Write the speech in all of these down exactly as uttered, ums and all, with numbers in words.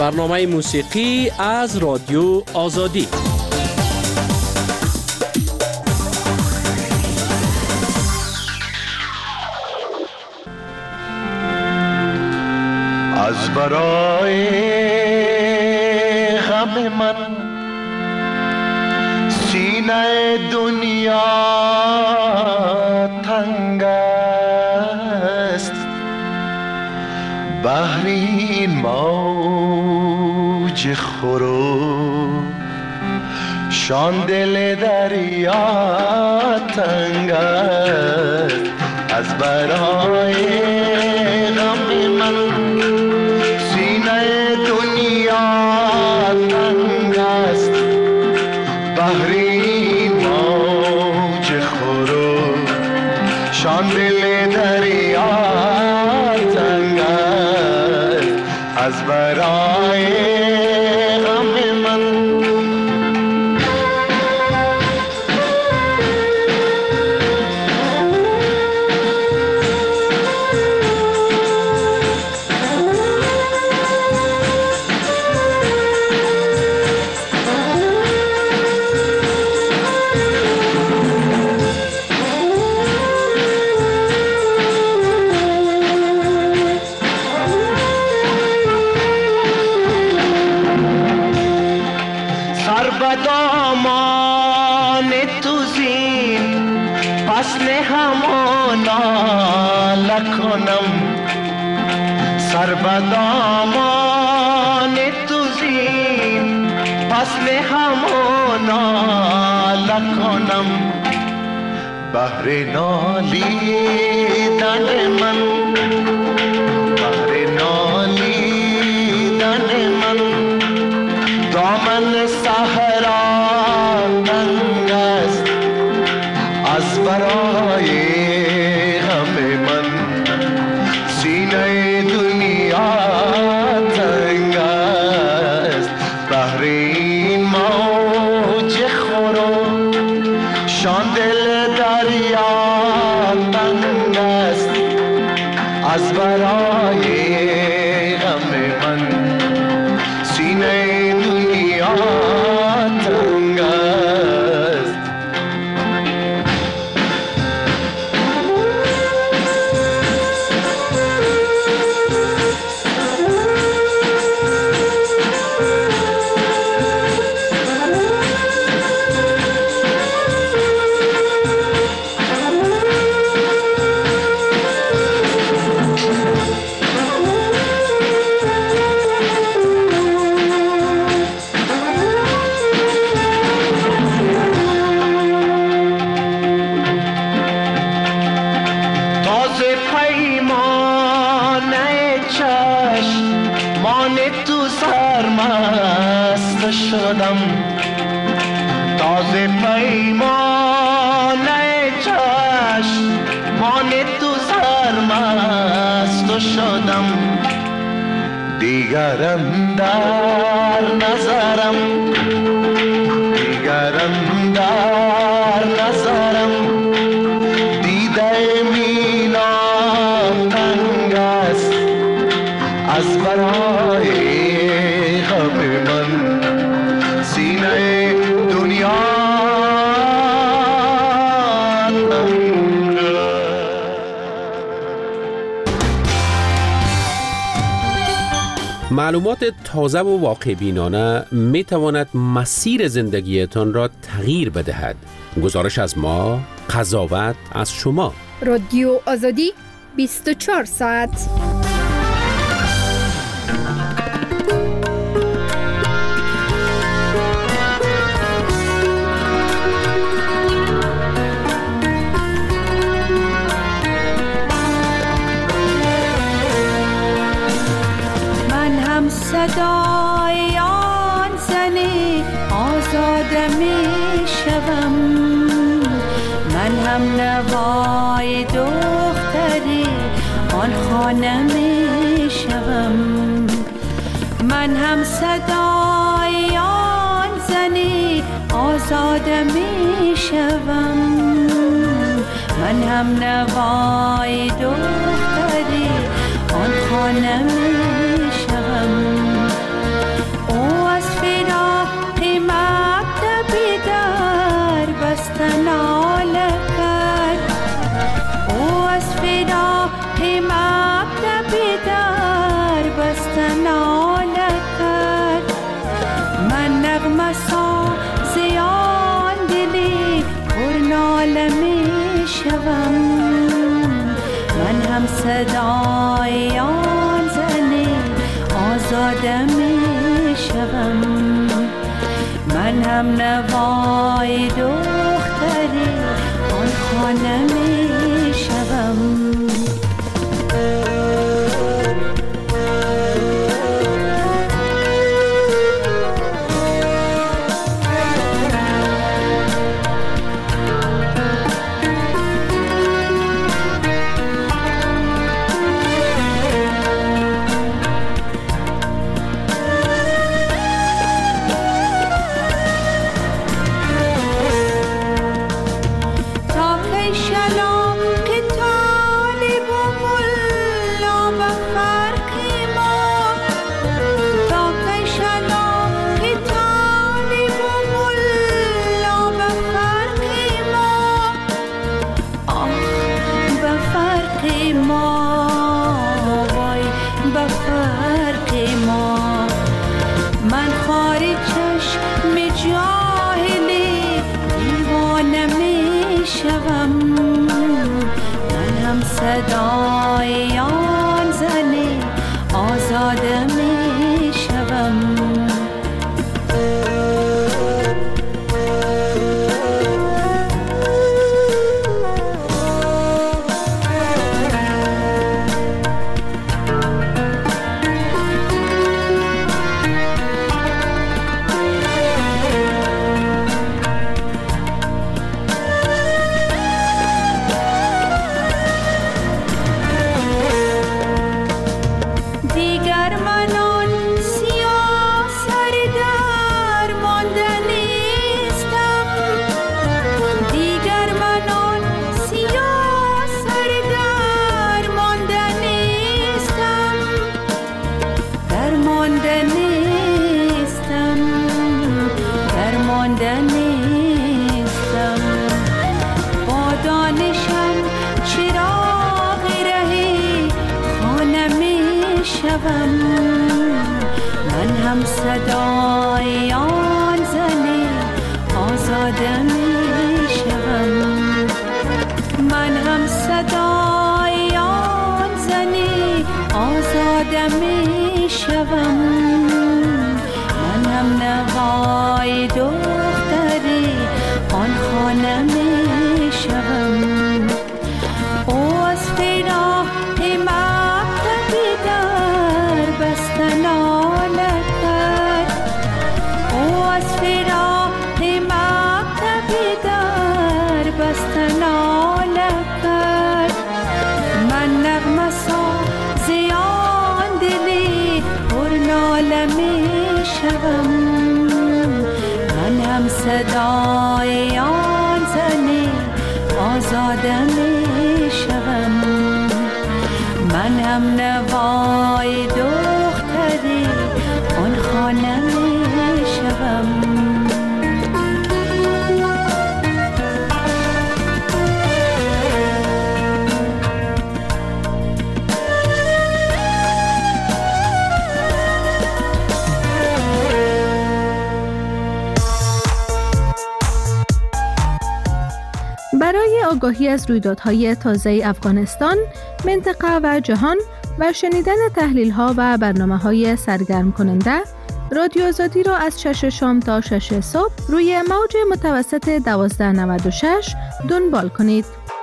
برنامه موسیقی از رادیو آزادی. از برای غم من سینه دنیا تنگ است، بحر این موج خورو شان دل دریا تنگ است. از برای غم من سینه دنیا تنگ است، بحر این موج خورو شان دل دریا تنگ است. از برای غم من بدامان تو زین فصل همانا لکنم، سر بدامان تو زین فصل همانا لکنم. بحر نالیدن من، بحر نالیدن من دامن صحرا تنگ است. از برای غم من سینه دنیا تنگ است، بحر این موج خورو شان دل دریا تنگ است. از برای غم من سینه دنیا تنگ است. شدم تازه پیمانه چشمان تو سرمست شدم. دیگرم در نظرم، دیگرم در نظرم دیده مینام تنگ است. از برای غم من سینه دنیا تنگ است. معلومات تازه و واقع بینانه می تواند مسیر زندگیتان را تغییر بدهد. گزارش از ما، قضاوت از شما. رادیو آزادی بیست و چهار ساعت. صدای آن زنی آزاده می شوم، من هم نوای دختری آن خانه می شوم. من هم صدای آن زنی آزاده می شوم، من هم نوای دختری آن خانه می شوم. صدای آن زنه آزاده می شوم. من هم نوای دختری آن خانه می شوم. صدای آن زنه آزاده می شوم. من هم صدای آن زنه آزاده می شوم. من هم صدای آن زنه آزاده می شوم. من هم نوای دختری آن خانه می شوم. او از فراق مکتبی در بستن آله کرد. او از فراق مکتبی در بستن آله کرد. من نغمه سازی آن دلی پر ناله می شوم. من هم صدای آن زنی آزاده می شوم. من هم نوای دختری آن خانه می شوم. برای آگاهی از رویدادهای تازه افغانستان، منطقه و جهان و شنیدن تحلیل‌ها و برنامه‌های سرگرم کننده، رادیو آزادی را از شش شام تا شش صبح روی موج متوسط دوازده نود و شش دنبال کنید.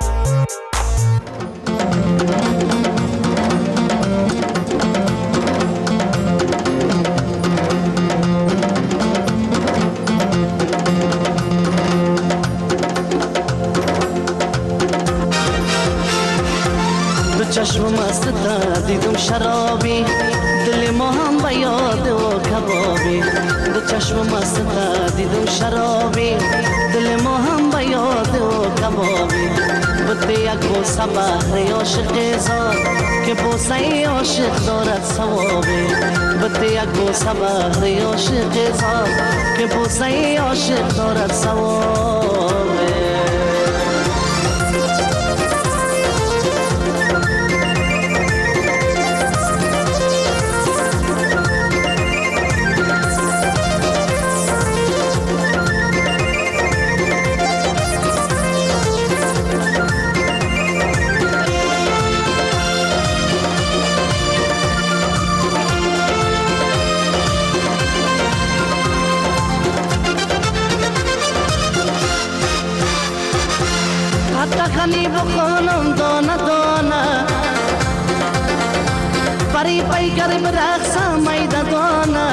چشم مست دیدم شرابی، دل ما هم به یاد و کبابی. دو چشم مست دیدم شرابی، دل ما هم به یاد و کبابی. بده یک بوسه بهر عاشق زاد که بوسه عاشق دارد ثوابی. بده یک بوسه بهر عاشق زاد که بوسه عاشق دارد ثوابی. نقخنی بخونم دانه دانه پری پیکر برقصم میده دانه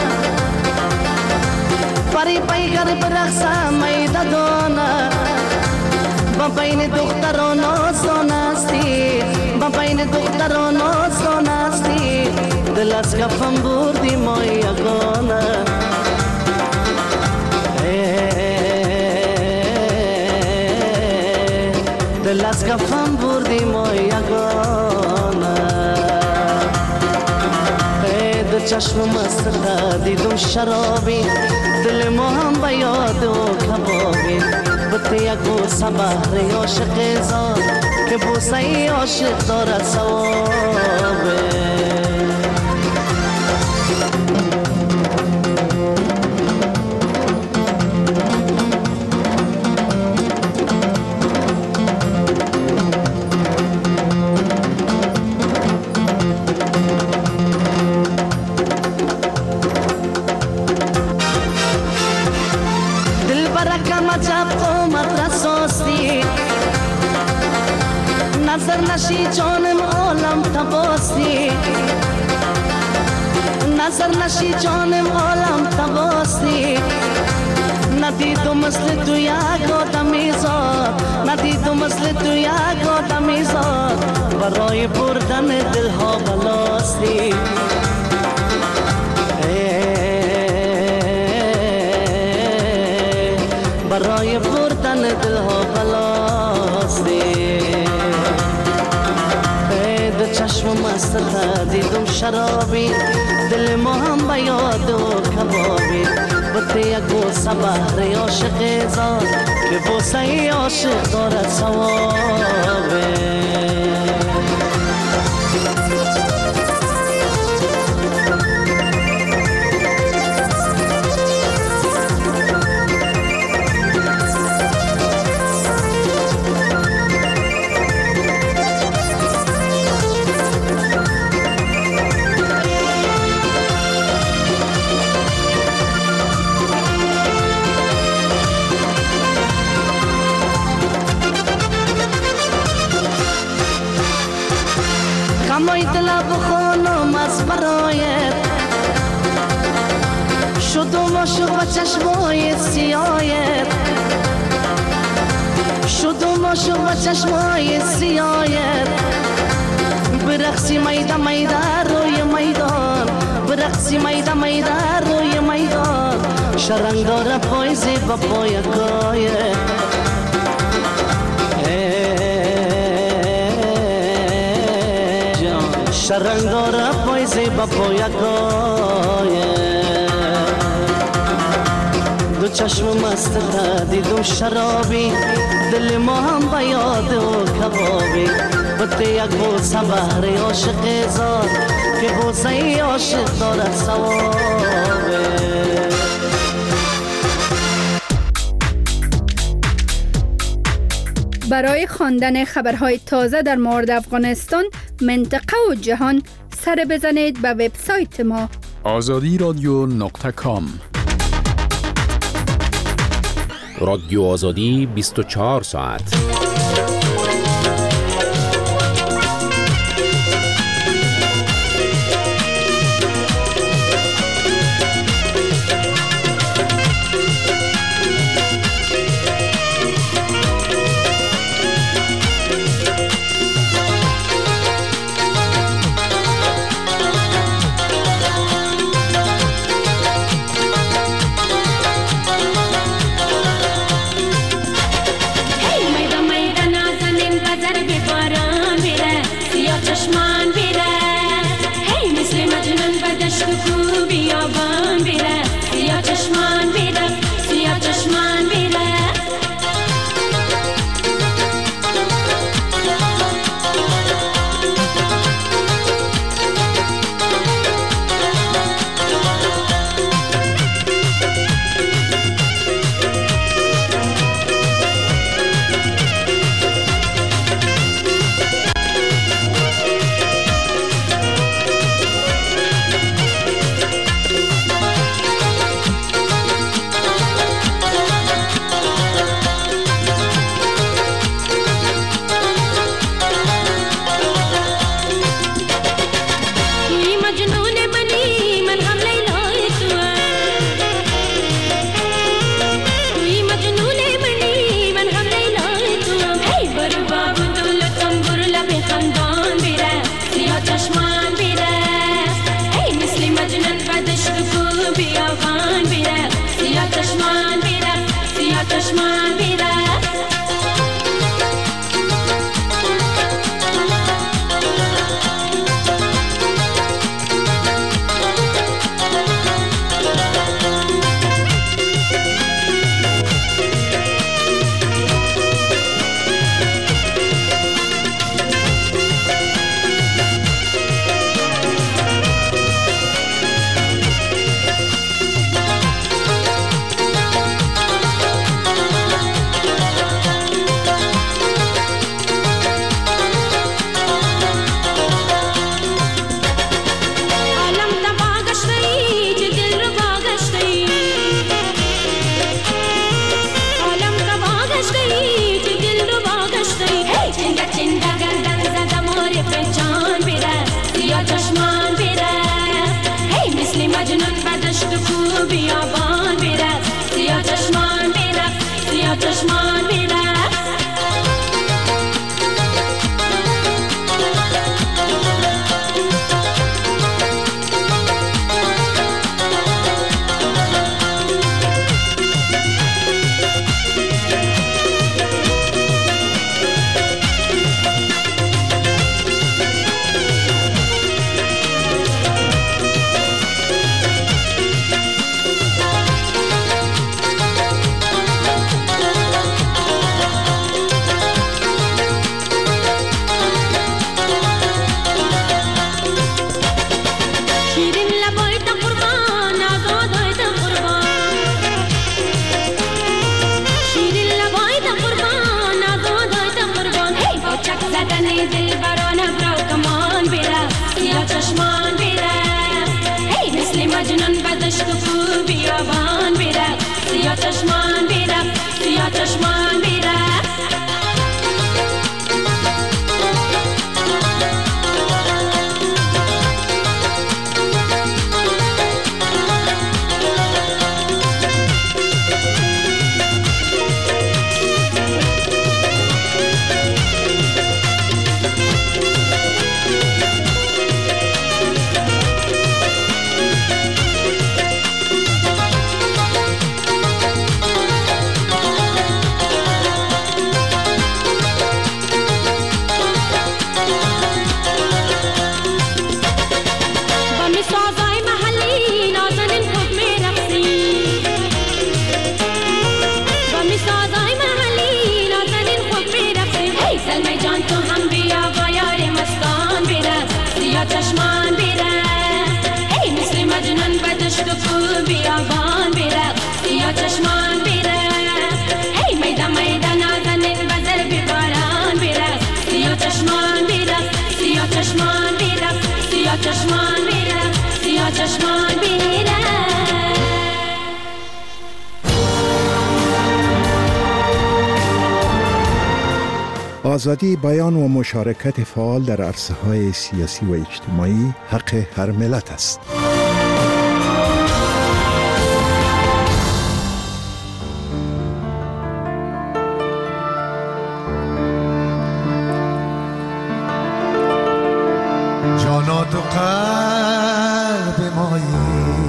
پری پیکر برقصم میده دانه با بین دختران آسان استی با بین دختران آسان استی دل از کفم بردی ما یگانه دل از کفم بردی ما یگانه دو چشم مست دیدم شرابی دل ما هم به یاد و کبابی بطه یک بوسه بحر عاشق زاد که بوسه ای عاشق دارد ثوابه نظر نشی جانم عالم تباستی نظر نشی جانم عالم تباستی ندیدم مثل تو یک آدمی زاد ندیدم مثل تو یک آدمی زاد برای بردن دلها بلاستی برای بردن دلها بلاستی چشم مست دیدم شرابی دل ما هم به یاد و کبابی بطه یک بوسه بحر عاشق زاد که بوسه ای عاشق دارد ثوابه کمای دل بخونم از برایت شدم عاشق و چشمای سیایت شدم عاشق و چشمای سیایت برقصی میده میده روی میدان برقصی میده میده روی میدان شرنگ داره پایزی و پای گایت شرنگ داره پایزی با پایگاه دو چشم مست دیدم شرابی دل ما هم به یاد و کبابی بطه یک بوسه بحر عاشق زاد که بوسه ای عاشق دارد ثوابه برای خواندن خبرهای تازه در مورد افغانستان، منطقه و جهان سر بزنید به وبسایت ما آزادی رادیو نقطه کام. رادیو آزادی بیست و چهار ساعت. Hey, Maida, Maida, Naza. چشمان بیره چشمان بیره چشمان بیره سیاه چشمان بیره چشمان بیره ای مثل مجنون بدشت و کو بیابان بیره سیاه چشمان بیره ای میدان میدان نازنین بزر بیباران بیره سیاه چشمان بیره سیاه چشمان بیره سیاه چشمان بیره سیاه چشمان بیره آزادی بیان و مشارکت فعال در عرصه‌های سیاسی و اجتماعی حق هر ملت است. جانا تو قلب مایی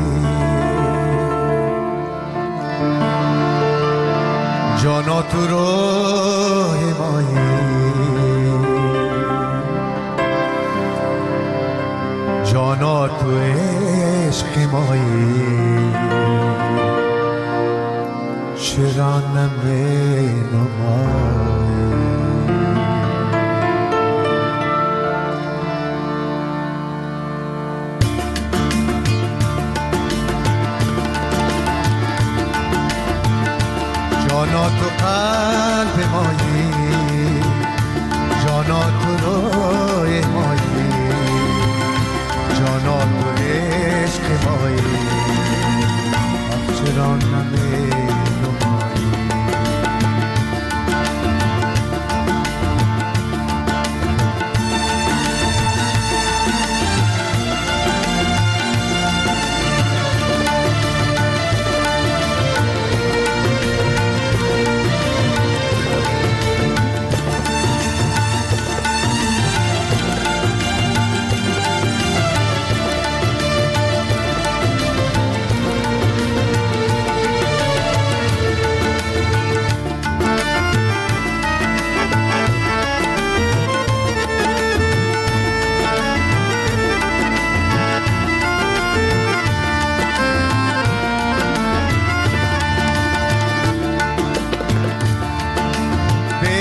جانا تو روح مایی جانا تو عشق مایی شرانم نمایی جانا تو قلب مایی جانا تو روح مایی جانا تو عشق مایی چرا نمی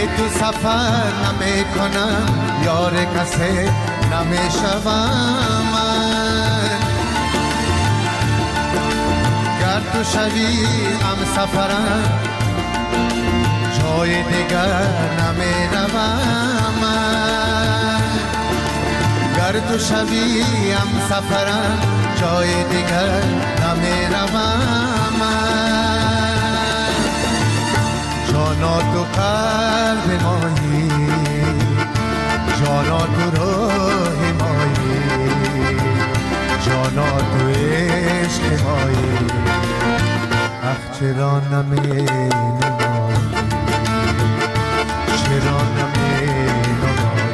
بی تو سفر نمی کنم یار کسی نمی شوم من گر تو شوی هم سفرم جای دیگر نمی روم من گر تو شوی هم سفرم جای دیگر نمی روم من جانا تو قلب مایی جانا تو راه مایی جانا تو عشق مایی اخ چرا نمی نمایی چرا نمی نمایی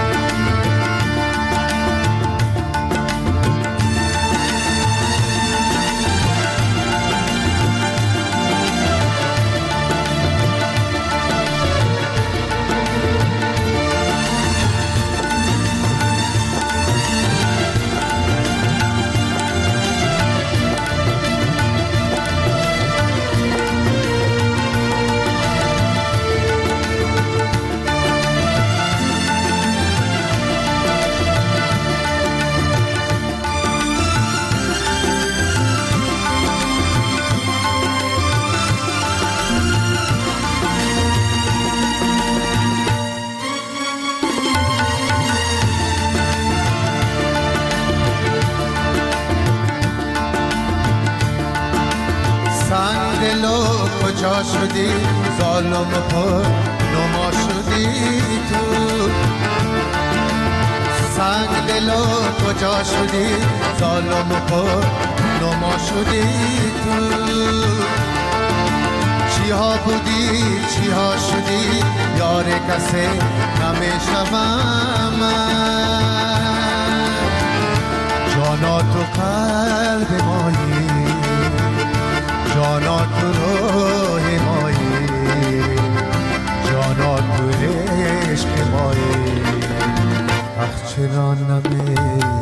کجا شدی ظالم پر نما شدی تو سنگ دلو کجا شدی ظالم پر نما شدی تو چی ها بودی چی ها شدی یار کسی نمیشوم من جانا تو قلب مایی جانا تو روح مایی جانا تو عشق مایی اخ چرا نمی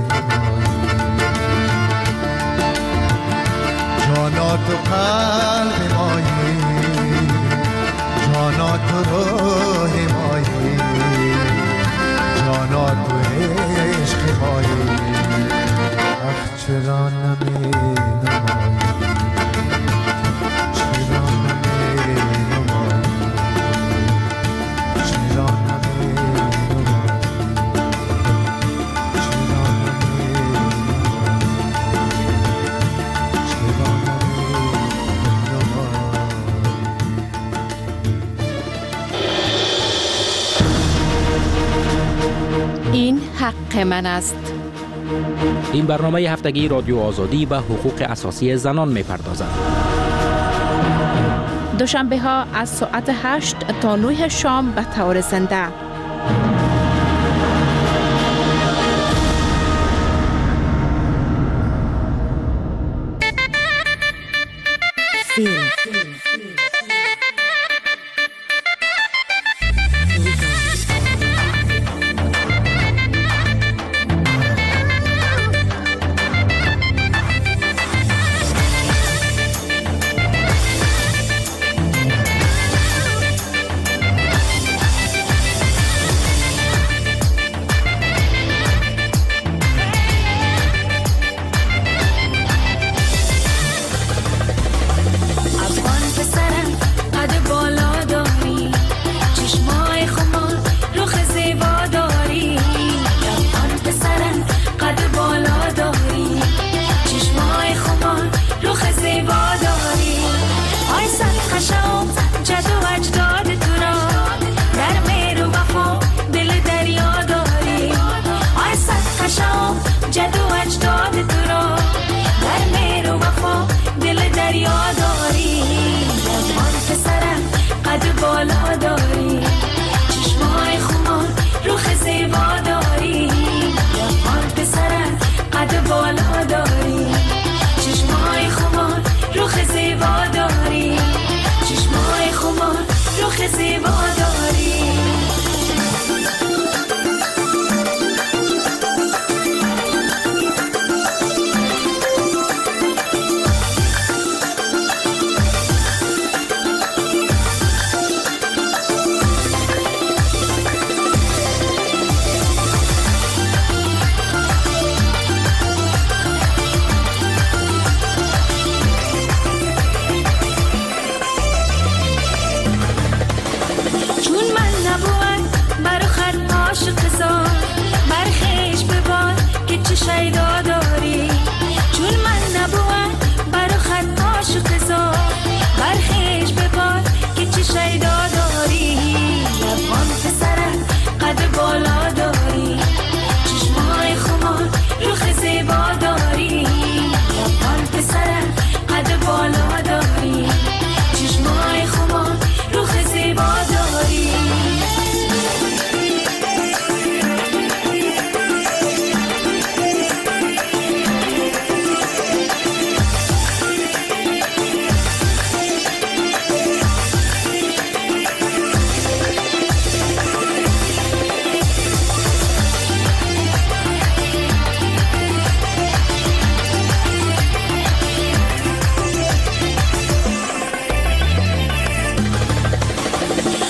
جانا تو قلب مایی جانا تو روح مایی جانا تو عشق مایی اخ چرا نمی این حق من است. این برنامه هفتگی رادیو آزادی به حقوق اساسی زنان می پردازد. دوشنبه ها از ساعت هشت تا نه شام به طور زنده. فیلم افغان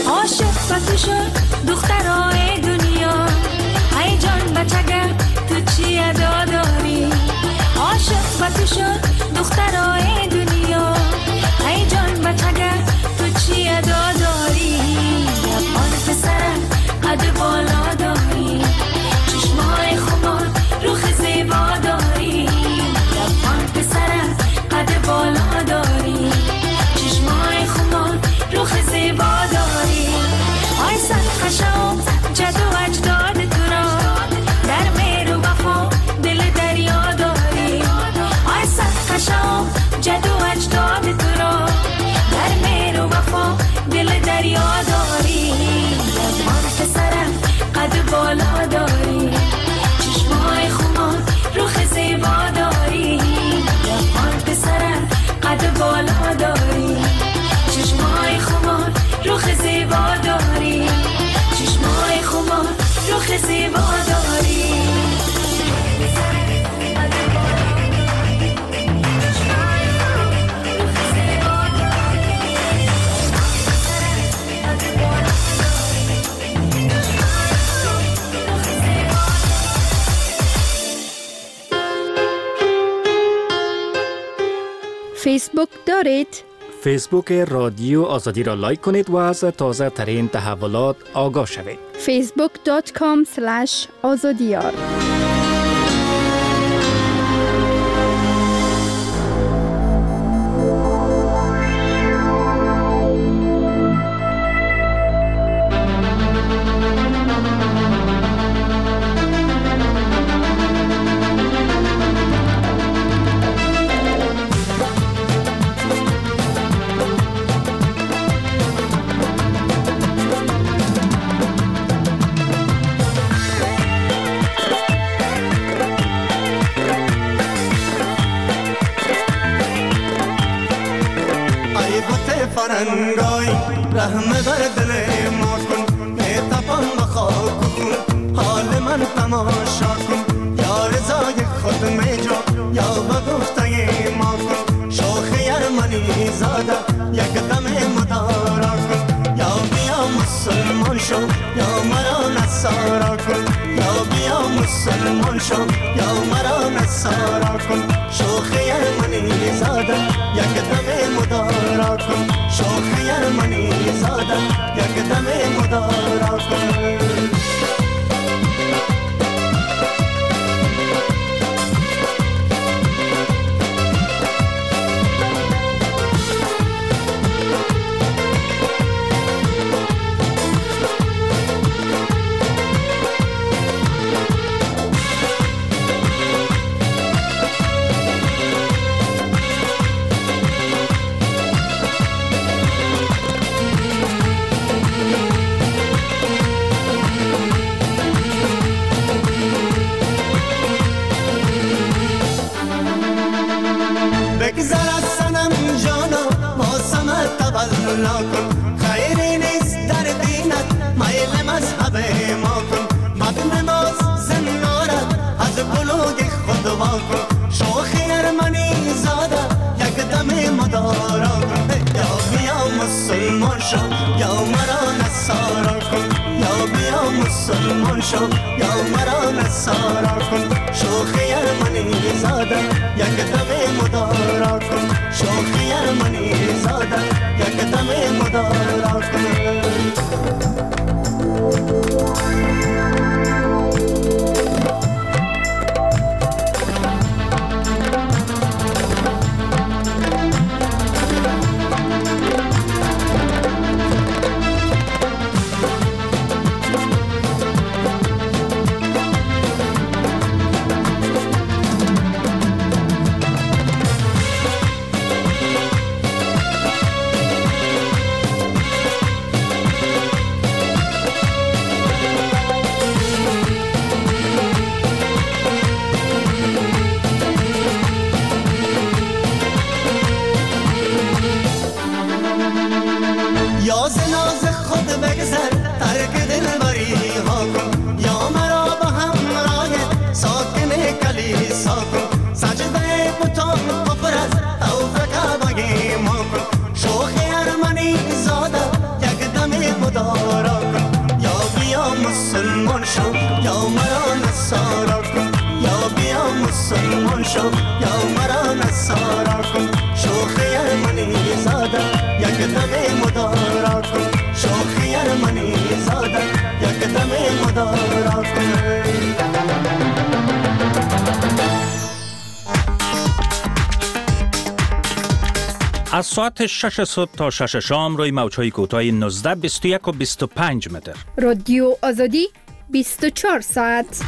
عاشق و تو شد دخترای دنیا ای جان بچگه تو چی ادا داری عاشق و تو شد دخترای دنیا ای جان بچگه تو چی ادا داری آن پسرم قد بالا داری چشمای خمار روخ زیبا داری آن پسرم قد بالا داری چشمای خمار روخ زیبا داری آی سر خشم جد و اجداد تو را در مهر و وفا دل دریا داری آی سر خشم جد و اجداد تو را در مهر و وفا دل دریا داری آن پسرم قد بالا داری چشمای خمار روخ زیبا داری آن پسرم قد بالا داری چشمای خمار روخ زیبا داری چشمای خمار روخ زیبا داری فیسبوک دارید؟ فیسبوک رادیو آزادی را لایک کنید و از تازه ترین تحولات آگاه شوید. فیسبوک دات کام اسلش آزادیار. فرنگای رحم بر دل ما کن میتپم بخاک کن حال من تماشا کن یا رضای خود میجا یا بگفته ما کن شوخ یرمنی زاده یک دم مدارا کن یا بیا مسلمان شو یا مرا نصارا کن یا بیا مسلمان شو یا مرا نصارا کن شوخ یرمنی زاده یک دم مدارا کن شوخ یرمنی زاده یک دم مدارا کن کن خیری نیست در دینت میل مذهب ما کن مد نماز زنارت از بلوگ خود وا کن شوخ یرمنی زاده یک دم مدارا کن یا بیا مسلمان شو یا مرا نصارا کن یا بیا مسلمان شو یا مرا نصارا کن شوخ یرمنی زاده یک دم مدارا کن شوخ یرمنی زاده یک دم مدارا کن ساعت شش صبح تا شش شام روی موج‌های کوتاه نوزده بیست و یک و بیست و پنج متر. رادیو آزادی بیست و چهار ساعت.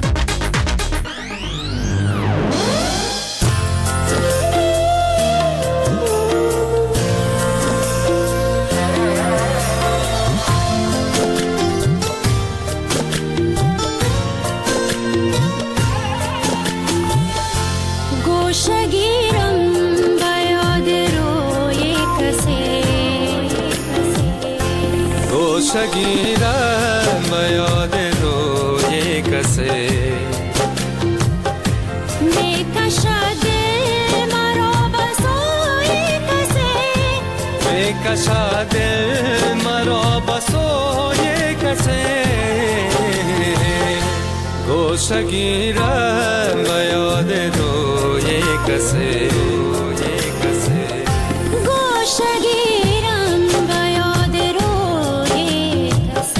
شگیرم به یاد روی کسی می کشد مرا به سوی کسی می کشد مرا به سوی کسی گوشه گیرم به یاد روی کسی گوشه گیرم به یاد روی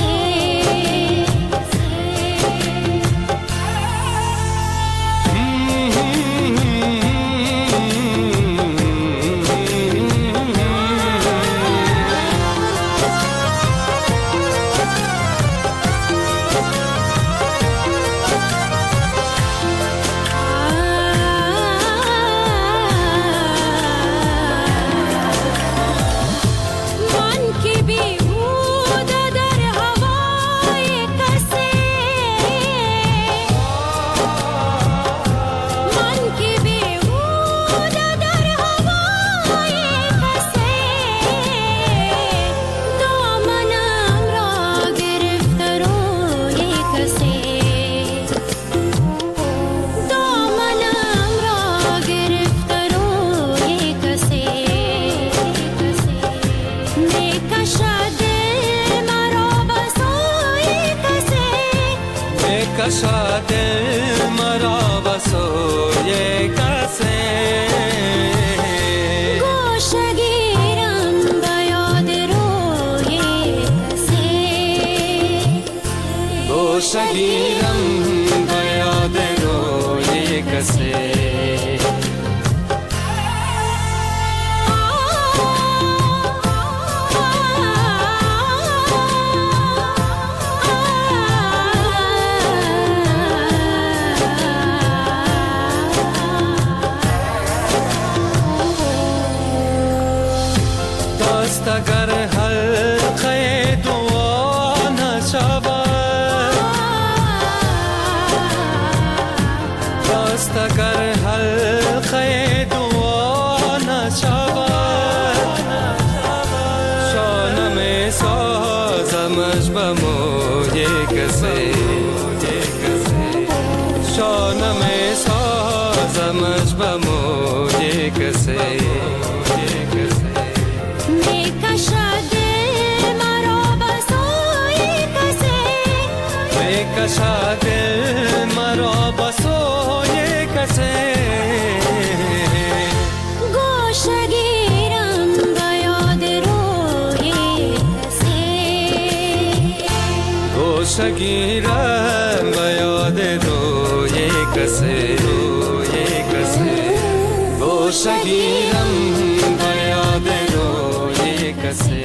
کشد مرا به سوی کسی گوشه گیرم به یاد روی کسی گوشه گیرم به یاد روی کسی اگر حلقه دعا نشود دست اگر حلقه دعا نشود شانه می سازمش به موی کسی شانه می سازمش به موی کسی کشد مرا به سوی کسی گوشه گیرم به یاد روی کسی گوشه گیرم به یاد روی کسی روی کسی گوشه گیرم به یاد روی کسی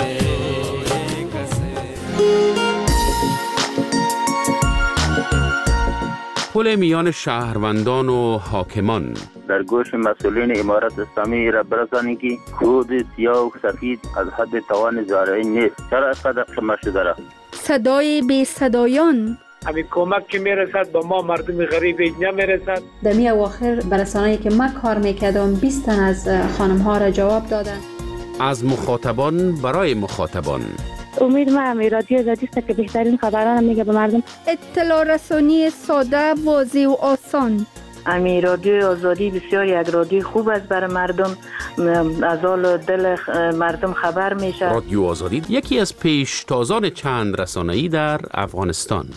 پل میان شهروندان و حاکمان در گوش مسئولین امارت اسلامی را برسانید که خود سیاه و سفید از حد توان زارعی نیست. چرا اینقدر قمه شده را؟ صدای بی صدایان همین کمک که میرسد به ما مردم غریب اینجا میرسد. در می اواخر برسانه‌ای که من کار میکردم بیست تن از خانم ها را جواب دادن. از مخاطبان برای مخاطبان امید ما هم رادیو آزادی است که بهترین خبران میگه به مردم. اطلاع رسانی ساده، واضح و آسان. امی رادیو آزادی بسیار یک رادیو خوب است برای مردم، از حال دل مردم خبر میشه. رادیو آزادی یکی از پیشتازان چند رسانه‌ای در افغانستان.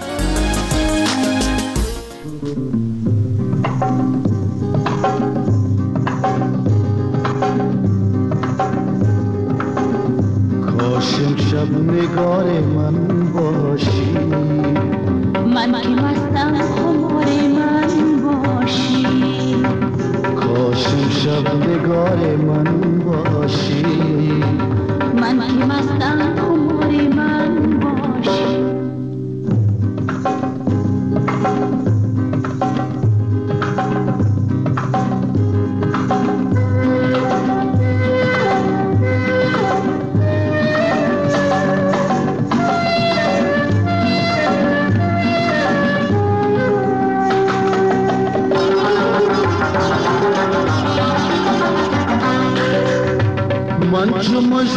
کاشم شب نگار من باشی، من که مستم خمار من باشی. کاشم شب نگار من باشی،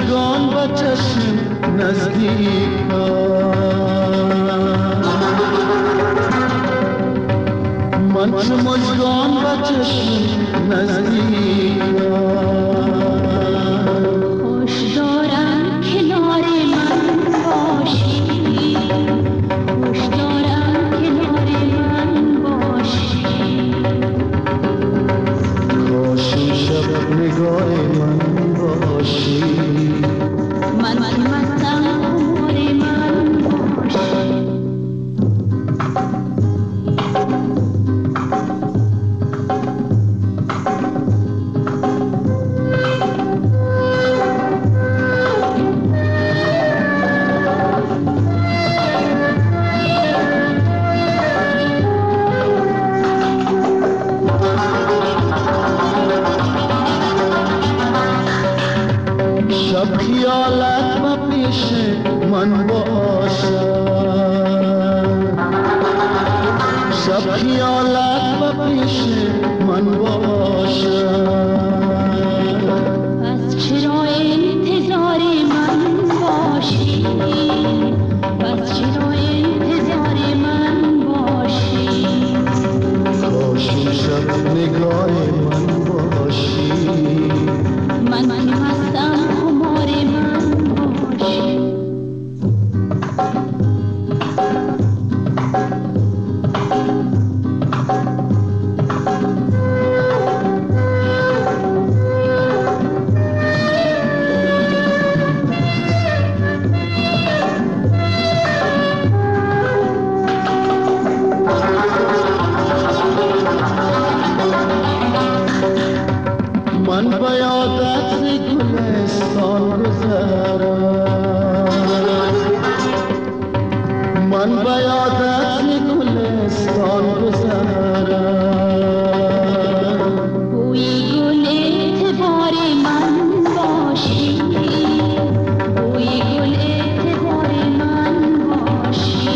مژگان و چشم نزدیکم من چو مژگان و چشم نزدیکم خوش دارم کنار من باشی خوش دارم کنار من باشی کاش شب نگاه من باشی من من مستم خمار من باشی شب خیالت و پیش من باشد شب خیالت و پیش من باشد پس چرا انتظار من باشی پس چرا انتظار من باشی کاش شب نگاه من باشی من من مستم خمار من باشی من با یادت گلستان گذرم من با یادت گلستان گذرم بوی گل اعتبار من باشی بوی گل اعتبار من باشی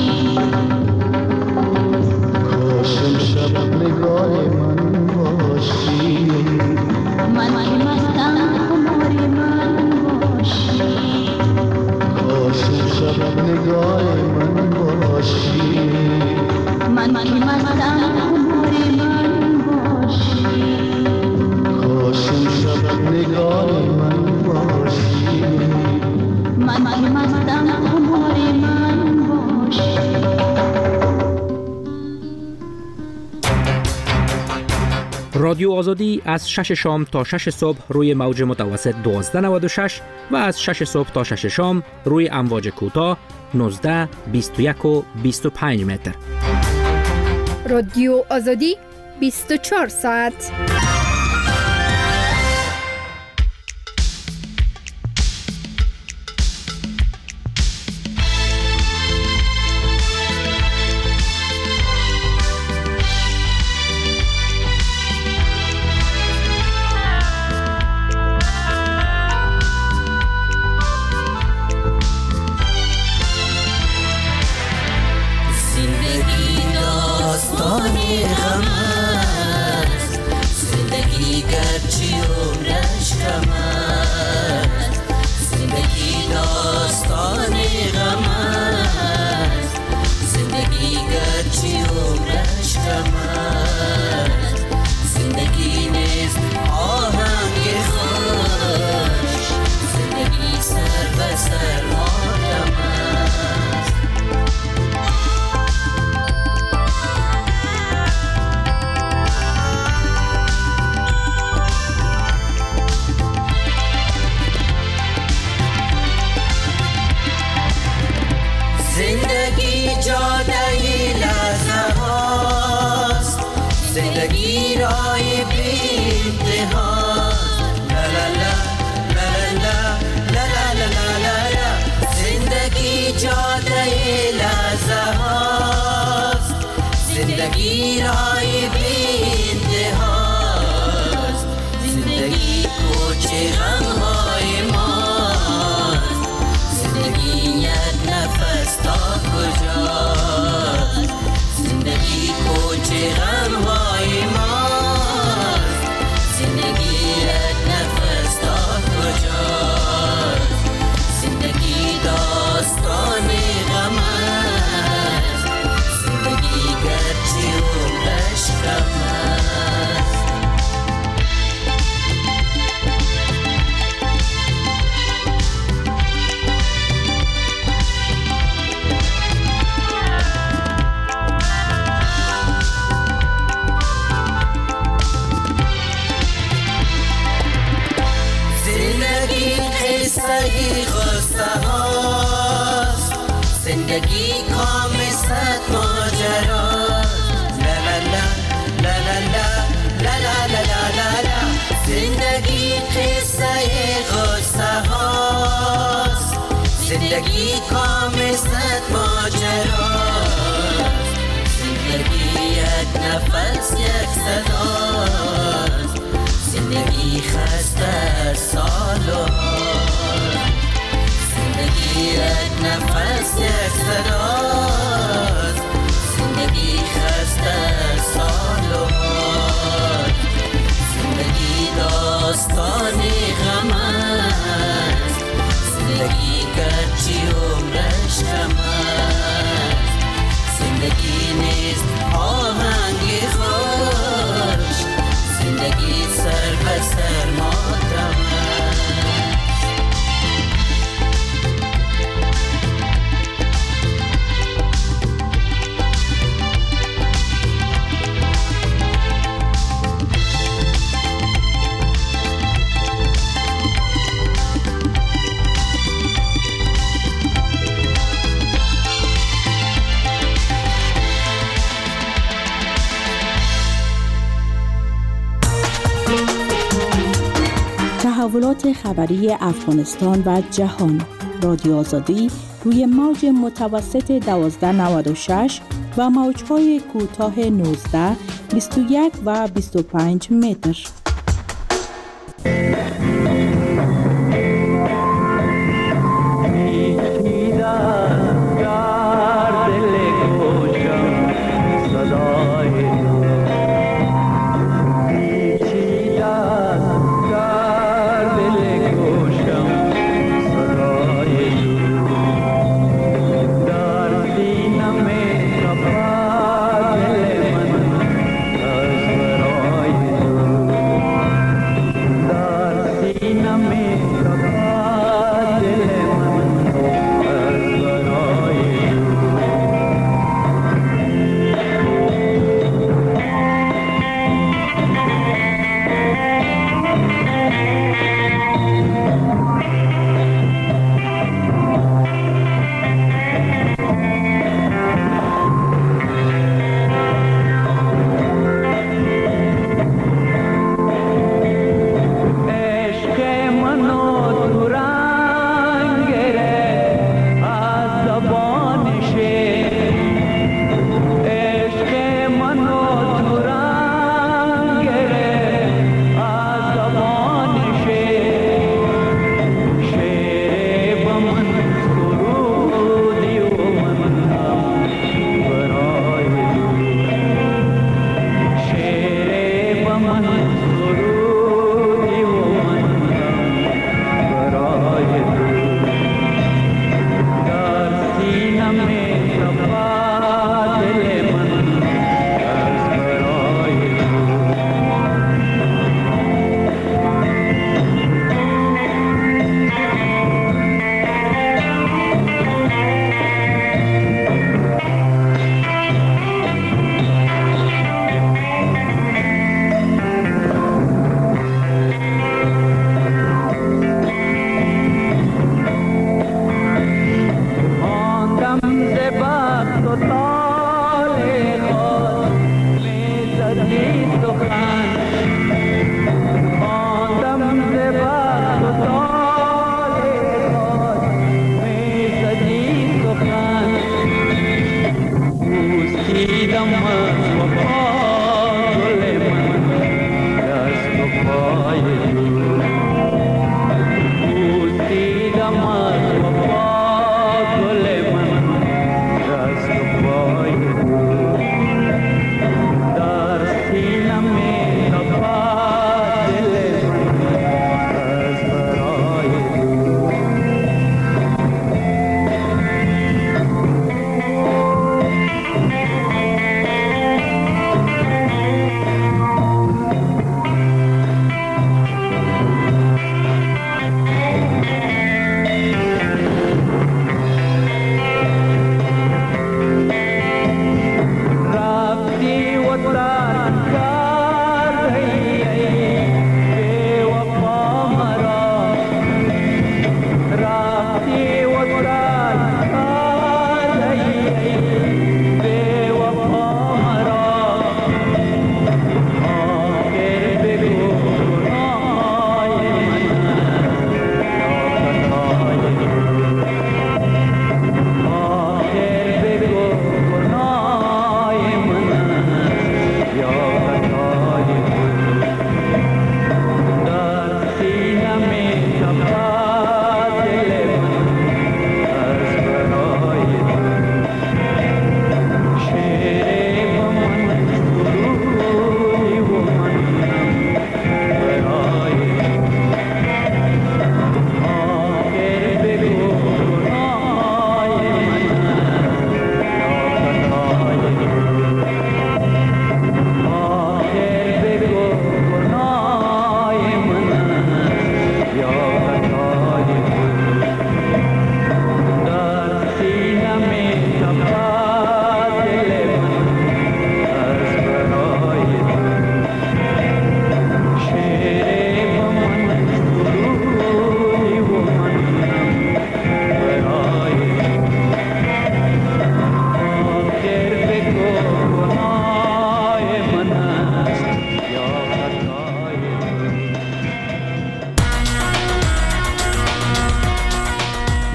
کاشم شب نگاه من باشی من من مستم خمار من باشی کاشم شب نگاه من باشی من من مستم خمار من باشی کاشم شب نگاه من باشی من من مستم خمار من باشی. رادیو آزادی از شش شام تا شش صبح روی موج متوسط دوازده نود و شش و از شش صبح تا شش شام روی امواج کوتاه نوزده، بیست و یک و بیست و پنج متر. رادیو آزادی بیست و چهار ساعت. زندگی کام صد ماجرا لا لا لا لا لا لا لا لا لا لا لا زندگی قصه غصه هاست زندگی کام صد ماجرا زندگی یک نفس یک صداست زندگی خسته سالو زندگی یک نفس یک صداست زندگی خسته سالو زندگی داستان غم است زندگی گرچی عمرش کم است زندگی نیست آهنگ خوش زندگی سر به سر ماتم تحولات خبری افغانستان و جهان رادیو آزادی روی موج متوسط دوازده نود و شش و موج‌های کوتاه نوزده، بیست و یک و بیست و پنج متر.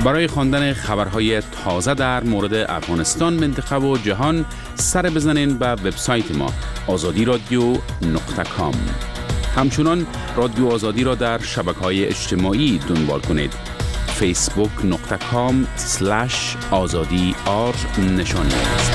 برای خواندن خبرهای تازه در مورد افغانستان، منطقه و جهان سر بزنین به وبسایت ما آزادی رادیو نقطه کام. همچنان رادیو آزادی را در شبکه‌های اجتماعی دنبال کنید. فیسبوک نقطه کام سلش آزادی آر نشانی است.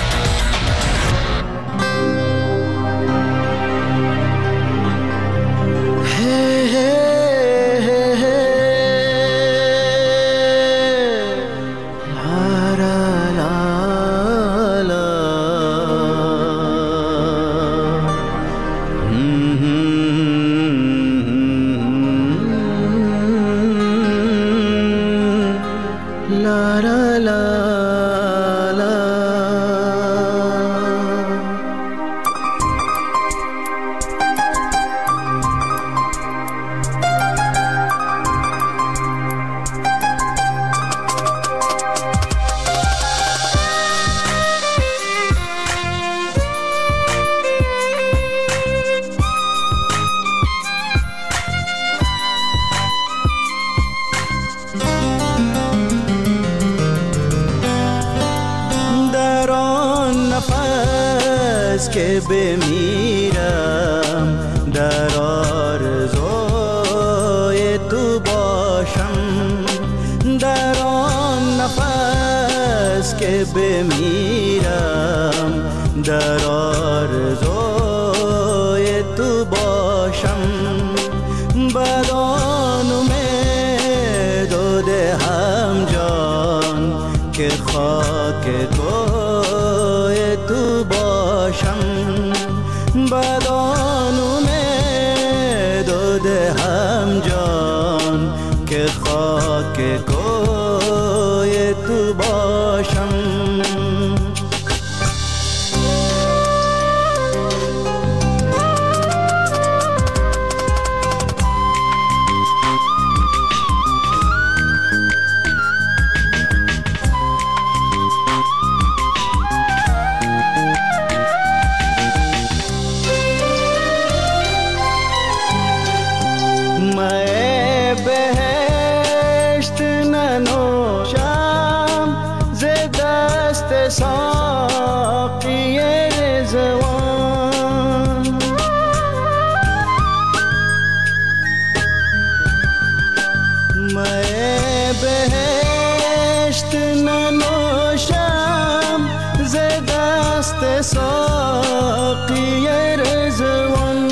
که بمیرم در آرزوی تو باشم، در آن نفس که بمیرم در آرزوی تو باشم، بدان امید و دهم جان که خاک کوی تو باشم، بدان امید و دهم جان که خاک کوی تو باشم. ساقی رضوان میں بہشت ننوشم ز دست ساقی رضوان،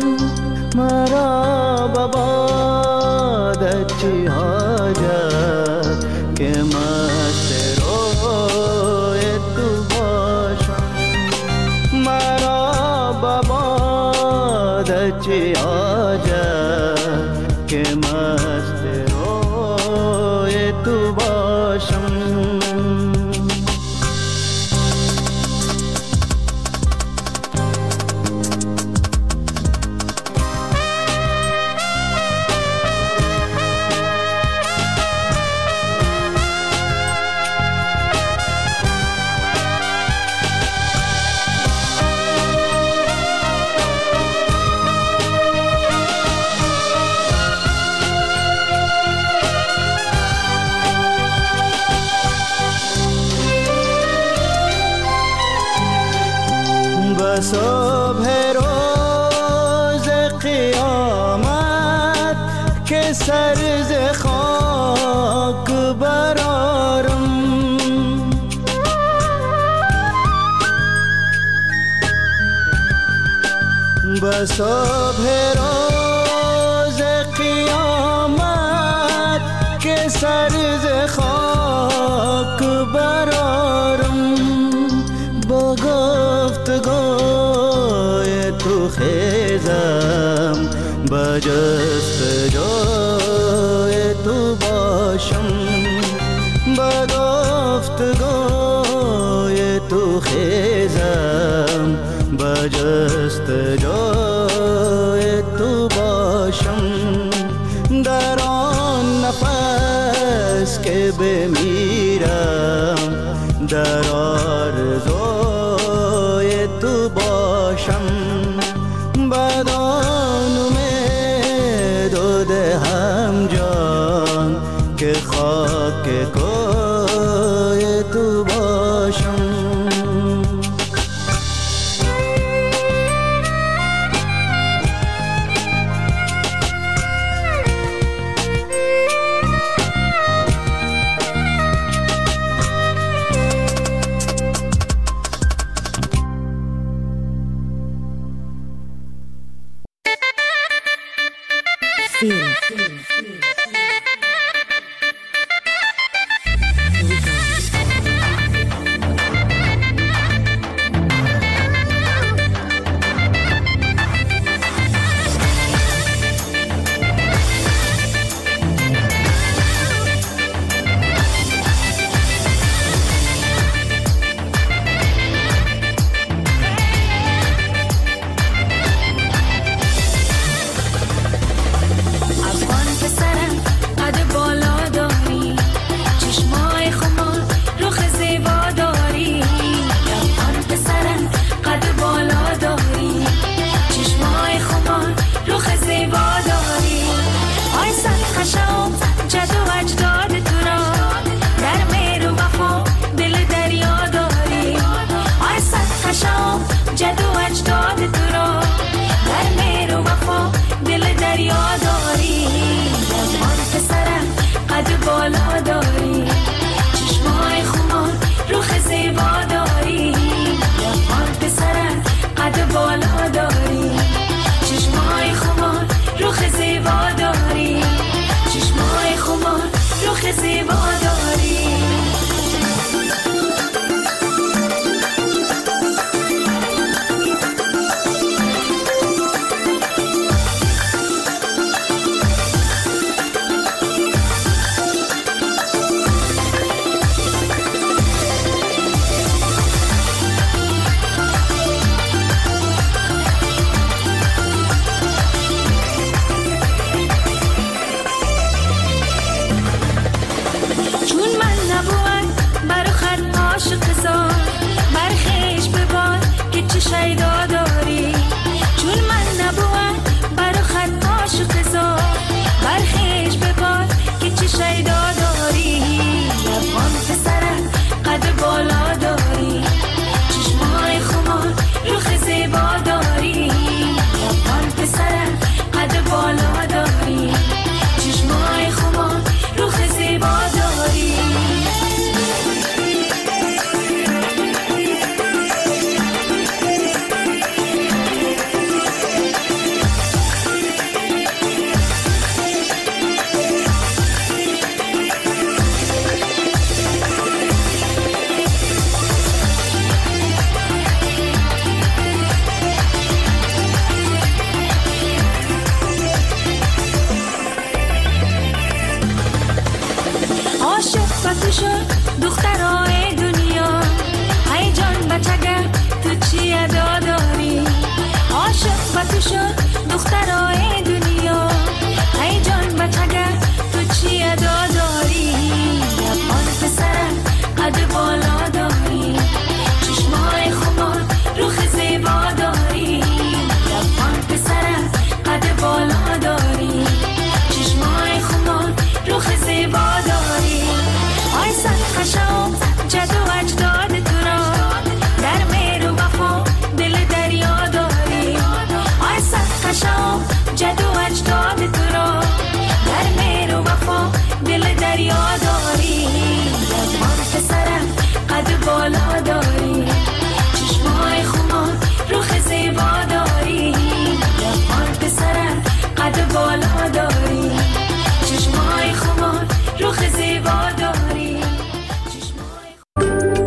مرا ببادت چی حاجت که مست چی آجت که مست روی تو باشم. صبح روز قیامت که سر ز خاک برارم، به صبح روز قیامت که سر ز خاک برارم، با گفتگوی تو خیزم با جستجوی تو باشم، با گفتگوی تو خیزم با جستجوی تو باشم، در آن نفس که بمیرم در آرزوی تو باشم، بدان امید و دهم جان که خاک فیلم